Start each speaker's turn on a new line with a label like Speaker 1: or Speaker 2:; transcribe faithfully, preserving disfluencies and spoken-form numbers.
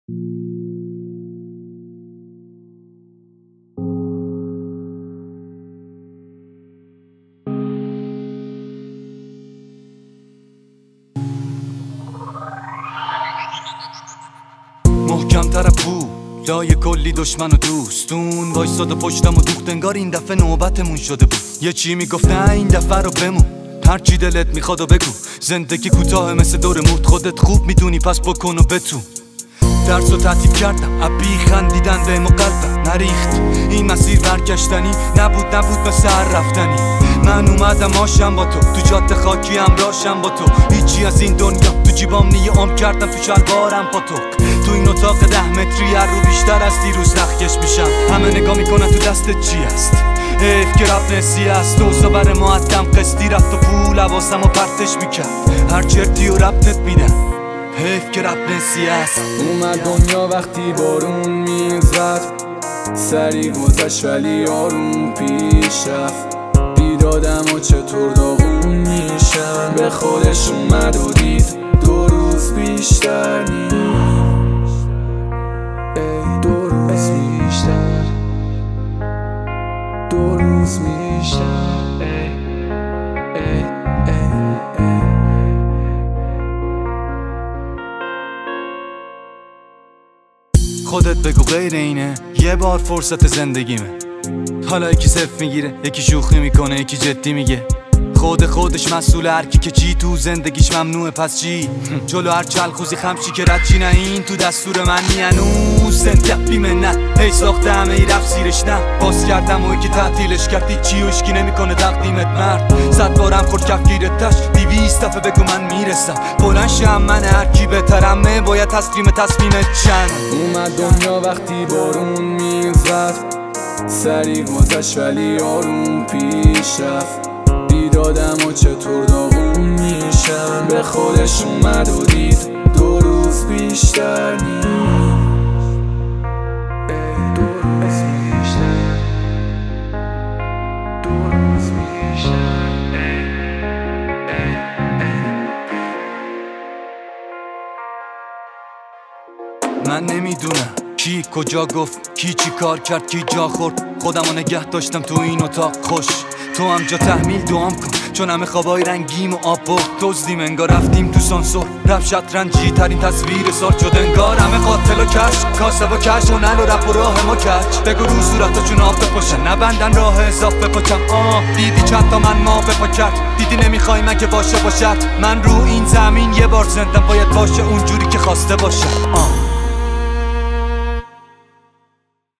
Speaker 1: محکم تر پو لای کلی دشمن و دوستون وایساد و پشتم و دوخت انگار این دفعه نوبتمون شده بود. یه چی میگفت نه این دفعه رو بمون، هر چی دلت میخواد و بگو. زندگی کوتاه مثل دور موت، خودت خوب میدونی پس بکن و بتون. درس و تعطیل کردم عبی خندیدن به ما قلبم نریخت. این مسیر برگشتنی نبود نبود مثل هر رفتنی. من اومدم آشم با تو تو جاده خاکی همراشم با تو. هیچی از این دنیا تو جیبام نیه عمر کردم تو شلوارم پاتوک. تو این اتاق ده متری هر رو بیشتر از دیروز نخکش میشم. همه نگاه میکنن تو دستت چی هست؟ حیف که رفت نسی هست. دوستا بر معدم قسطی رفت و پول حواسم و پرتش میکرد. هر چرتی و ربطت میدن حیف که رفت نسی هست.
Speaker 2: اومد دنیا وقتی بارون میزد، سری گذشت ولی آروم پیش رفت. بیدادم و چطور داغون میشن، به خودش اومد و دید دو روز بیشتر نیست. دو روز بیشتر، دو روز بیشتر.
Speaker 1: خودت بگو غیر اینه یه بار فرصت زندگیمه. حالا یکی صرف میگیره، یکی شوخی میکنه، یکی جدی میگه. خود خودش مسئول هرکی که چی تو زندگیش ممنوعه پس چی؟ جلو هر چلخوزی خمچی که رد چی نه این تو دستور من نی. هنوز زنده بی منت هی ساخته همه ای رفت زیرش نه. باز کردم و یکی تعطیلش کردی چی و اشکی نمیکنه تقدیمت مرد. صد بارم خورد کفگیرت تش دیویست دفعه بگو من میرسم. بلند شم من هرکی بهترمه باید تسلیم تصمیمت چند.
Speaker 2: اومد دنیا وقتی بارون میزد، سری گذشت ولی آروم پیش رفت. بیدادم و چطور داغون میشن، به خودش اومد و دید دو روز بیشتر نیست. دو روز بیشتر، دو روز بیشتر.
Speaker 1: من نمیدونم کی کجا گفت، کی چی کار کرد، کی جا خورد. خودمو نگه داشتم تو این اتاق خوش. تو هم جا تحمیل دوام کن چون همه خوابای رنگیم و آب برد. دزدیم انگار رفتیم تو سانسور. رپ شطرنجی ترین تصویر سال شد انگار. همه قاتل و کش کاسب و کش و نل و رپ و راه ما کچ. بگو رو صورتا چون آب بپاشن نبندن راه اضاف بپاچم. آه دیدی چند تا من ما بپا کرد. دیدی نمیخوای مگه باشه باشد. من رو این زمین یه بار زندم باید باشه اونجوری که خواسته باشم. آه